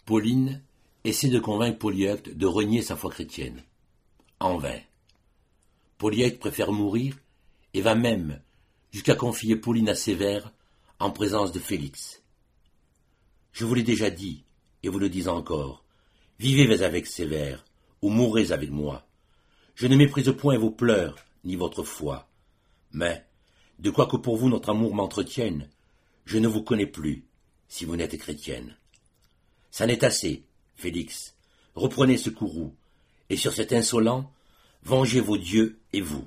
Pauline essaie de convaincre Polyeucte de renier sa foi chrétienne. En vain. Polyeucte préfère mourir et va même jusqu'à confier Pauline à Sévère en présence de Félix. Je vous l'ai déjà dit, et vous le dis encore, vivez avec Sévère, ou mourrez avec moi. Je ne méprise point vos pleurs, ni votre foi. Mais, de quoi que pour vous notre amour m'entretienne, je ne vous connais plus, si vous n'êtes chrétienne. Ça n'est assez, Félix, reprenez ce courroux, et sur cet insolent, vengez vos dieux et vous.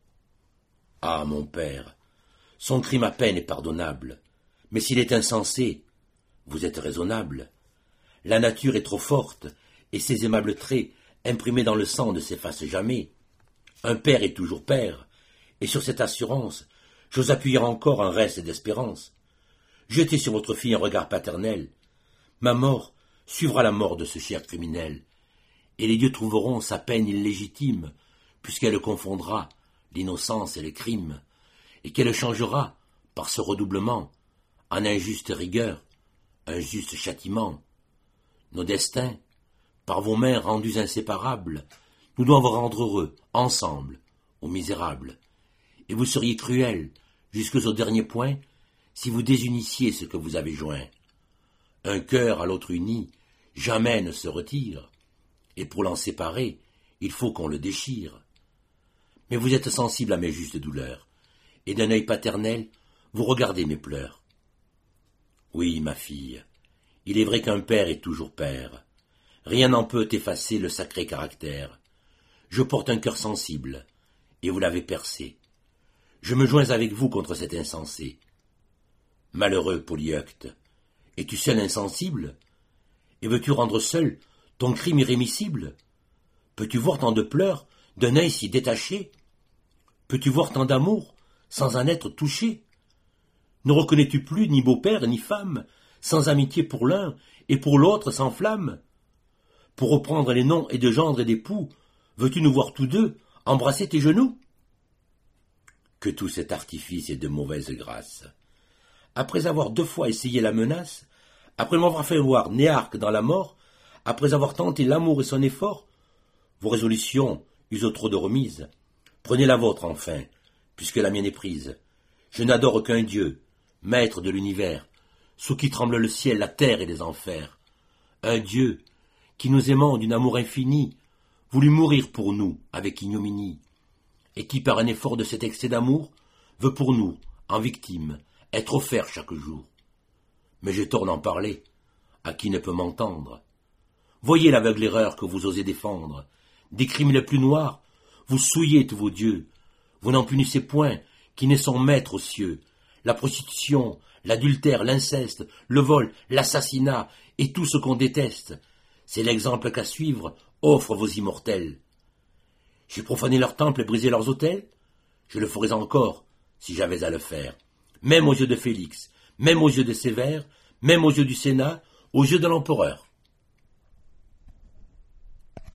Ah, mon père, son crime à peine est pardonnable, mais s'il est insensé, vous êtes raisonnable. La nature est trop forte, et ses aimables traits, imprimés dans le sang, ne s'effacent jamais. Un père est toujours père, et sur cette assurance, j'ose appuyer encore un reste d'espérance. Jetez sur votre fille un regard paternel. Ma mort suivra la mort de ce cher criminel, et les dieux trouveront sa peine illégitime, puisqu'elle confondra l'innocence et les crimes, et qu'elle changera, par ce redoublement, en injuste rigueur, un juste châtiment. Nos destins, par vos mains rendus inséparables, nous doivent rendre heureux, ensemble, aux misérables. Et vous seriez cruels, jusqu'au dernier point, si vous désunissiez ce que vous avez joint. Un cœur à l'autre uni, jamais ne se retire, et pour l'en séparer, il faut qu'on le déchire. Mais vous êtes sensible à mes justes douleurs, et d'un œil paternel, vous regardez mes pleurs. Oui, ma fille, il est vrai qu'un père est toujours père. Rien n'en peut effacer le sacré caractère. Je porte un cœur sensible, et vous l'avez percé. Je me joins avec vous contre cet insensé. Malheureux Polyeucte, es-tu seul insensible? Et veux-tu rendre seul ton crime irrémissible? Peux-tu voir tant de pleurs d'un œil si détaché? Peux-tu voir tant d'amour sans en être touché? Ne reconnais-tu plus ni beau-père ni femme, sans amitié pour l'un et pour l'autre sans flamme? Pour reprendre les noms et de gendre et d'époux, veux-tu nous voir tous deux embrasser tes genoux? Que tout cet artifice est de mauvaise grâce. Après avoir 2 fois essayé la menace, après m'avoir fait voir Néarque dans la mort, après avoir tenté l'amour et son effort, vos résolutions usent trop de remise. Prenez la vôtre enfin, puisque la mienne est prise. Je n'adore qu'un Dieu, maître de l'univers, sous qui tremble le ciel, la terre et les enfers. Un Dieu qui, nous aimant d'une amour infini, voulut mourir pour nous avec ignominie, et qui, par un effort de cet excès d'amour, veut pour nous, en victime, être offert chaque jour. Mais j'ai tort d'en parler, à qui ne peut m'entendre. Voyez l'aveugle erreur que vous osez défendre. Des crimes les plus noirs, vous souillez tous vos dieux. Vous n'en punissez point, qui ne sont maîtres aux cieux. La prostitution, l'adultère, l'inceste, le vol, l'assassinat, et tout ce qu'on déteste. C'est l'exemple qu'à suivre offrent vos immortels. J'ai profané leurs temples et brisé leurs autels? Je le ferais encore, si j'avais à le faire. Même aux yeux de Félix, même aux yeux de Sévère, même aux yeux du Sénat, aux yeux de l'empereur.